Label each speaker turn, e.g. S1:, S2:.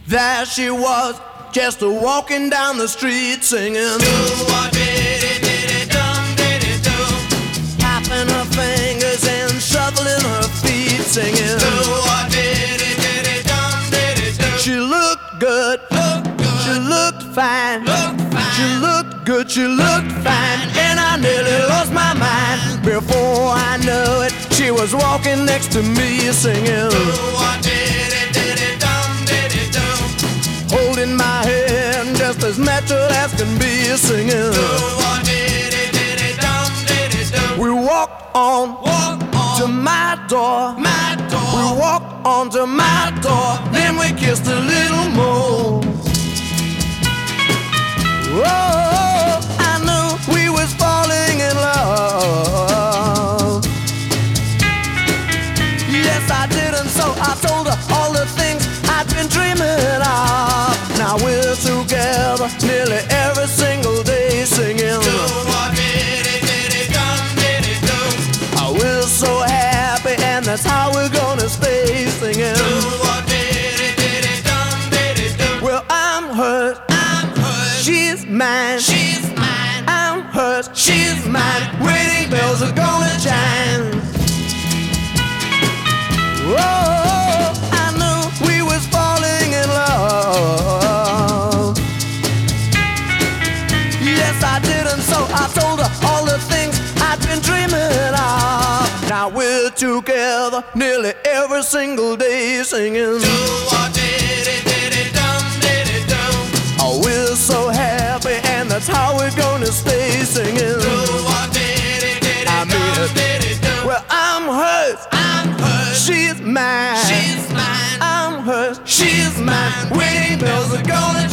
S1: There she was, just walking down the street singing. Tapping her fingers and shuffling her feet singing. She looked good, she looked fine, she looked good, she looked fine, and I nearly lost my mind. Before I knew it, she was walking next to me singing. Holding my hand just as natural as can be singing. We walked on to my door. We walked on to my door. Then we kissed a little more. Oh, I knew we was falling in love. Yes, I did, and so I told her all the things I'd been dreaming of. Now we're together nearly every single day singing. We're so happy, and that's how we're gonna stay singing. Well, I'm hers, she's mine, I'm hers, she's mine. Wedding bells are gonna chime. Whoa, I knew we was falling in love. Yes, I did, and so I told her all the things I'd been dreaming of. Now we're together nearly every single day singing. Oh, we're so happy, and that's how we're gonna stay singing. I mean it. Well, I'm hers, she's mine, I'm hers, she's mine. Wedding bells are gonna